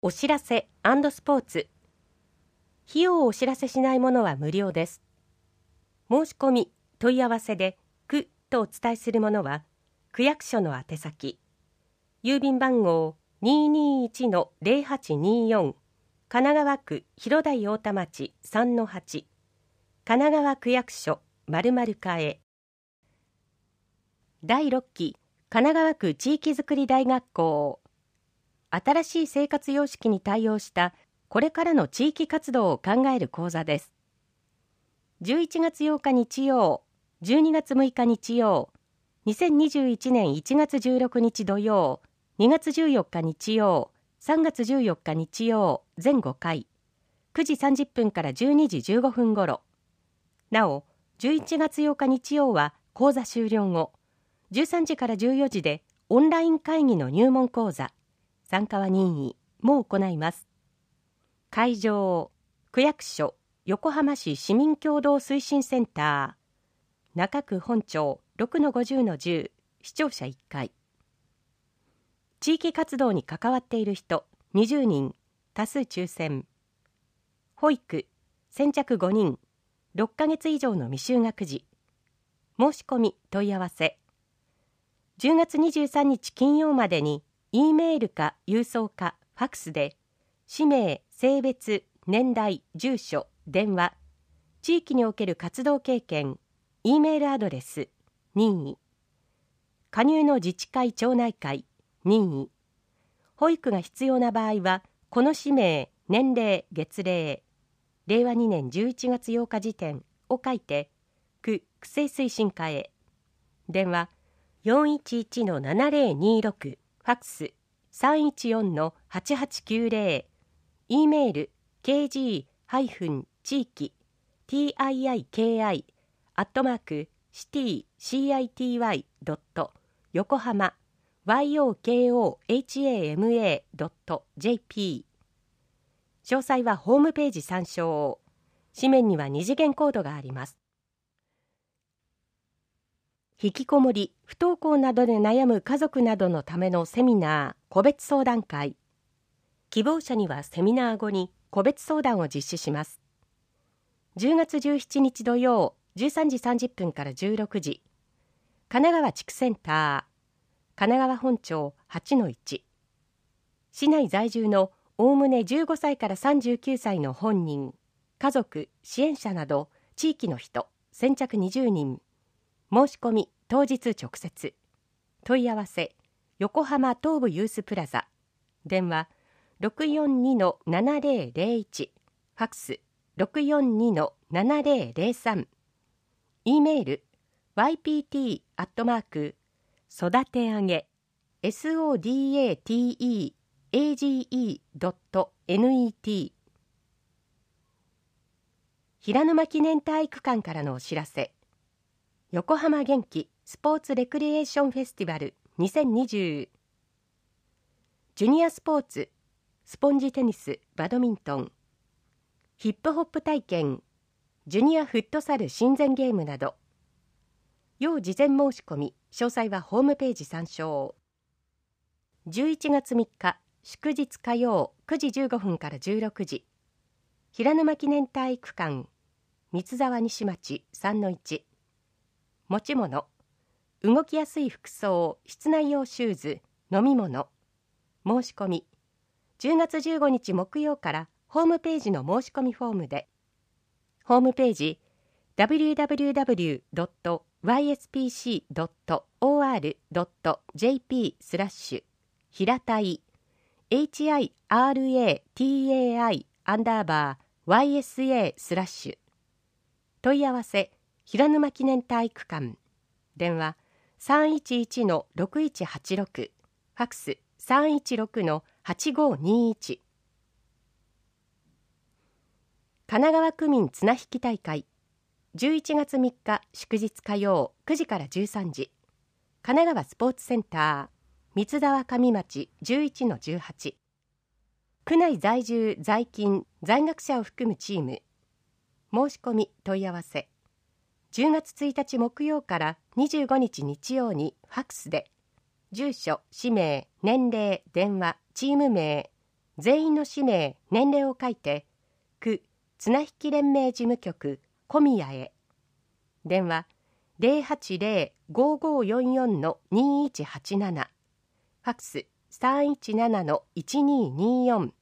お知らせ&スポーツ。費用をお知らせしないものは無料です。申し込み、問い合わせで区とお伝えするものは、区役所の宛先、郵便番号 221-0824、神奈川区広台太田町 3-8、神奈川区役所〇〇課へ。第6期神奈川区地域づくり大学校。新しい生活様式に対応したこれからの地域活動を考える講座です。11月8日日曜、12月6日日曜、2021年1月16日土曜、2月14日日曜、3月14日日曜、全5回、9時30分から12時15分ごろ。なお、11月8日日曜は講座終了後、13時から14時でオンライン会議の入門講座、参加は任意も行います。会場、区役所、横浜市市民協働推進センター、中区本町 6-50-10、視聴者1回。地域活動に関わっている人20人、多数抽選。保育、先着5人、6ヶ月以上の未就学児。申し込み、問い合わせ。10月23日金曜までに、E メールか郵送かファクスで氏名、性別、年代、住所、電話、地域における活動経験、E メールアドレス、任意、加入の自治会町内会、任意、保育が必要な場合はこの氏名、年齢、月齢、令和2年11月8日時点を書いて区区政推進課へ。電話 411-7026、ファックス 314-8890、E メール kg-ciki @city.yokohama yokohama.jp。 詳細はホームページ参照。紙面には2次元コードがあります。引きこもり、不登校などで悩む家族などのためのセミナー、個別相談会。希望者にはセミナー後に個別相談を実施します。10月17日土曜、13時30分から16時、神奈川地区センター、神奈川本町 8-1。市内在住のおおむね15歳から39歳の本人、家族、支援者など地域の人、先着20人。申し込み、当日直接。問い合わせ、横浜東部ユースプラザ。電話、642-7001。ファクス、642-7003。E メール、ypt 育てあげ sodateage.net。 平沼記念体育館からのお知らせ。横浜元気スポーツレクリエーションフェスティバル2020。ジュニアスポーツ、スポンジテニス、バドミントン、ヒップホップ体験、ジュニアフットサル親善ゲームなど。要事前申し込み、詳細はホームページ参照。11月3日、祝日火曜9時15分から16時、平沼記念体育館、三沢西町 3-1。持ち物、動きやすい服装、室内用シューズ、飲み物。申し込み、10月15日木曜からホームページの申し込みフォームで。ホームページ www.yspc.or.jp 平たい HIRATAI_YSA/問い合わせ平沼記念体育館。電話 311-6186、ファクス 316-8521。 神奈川区民綱引き大会、11月3日祝日火曜9時から13時、神奈川スポーツセンター、三沢上町 11-18。 区内在住在勤在学者を含むチーム。申し込み問い合わせ、10月1日木曜から25日日曜にファックスで、住所、氏名、年齢、電話、チーム名、 全員の氏名、年齢を書いて、区綱引連盟事務局小宮へ。電話080-5544-2187、ファックス317-1224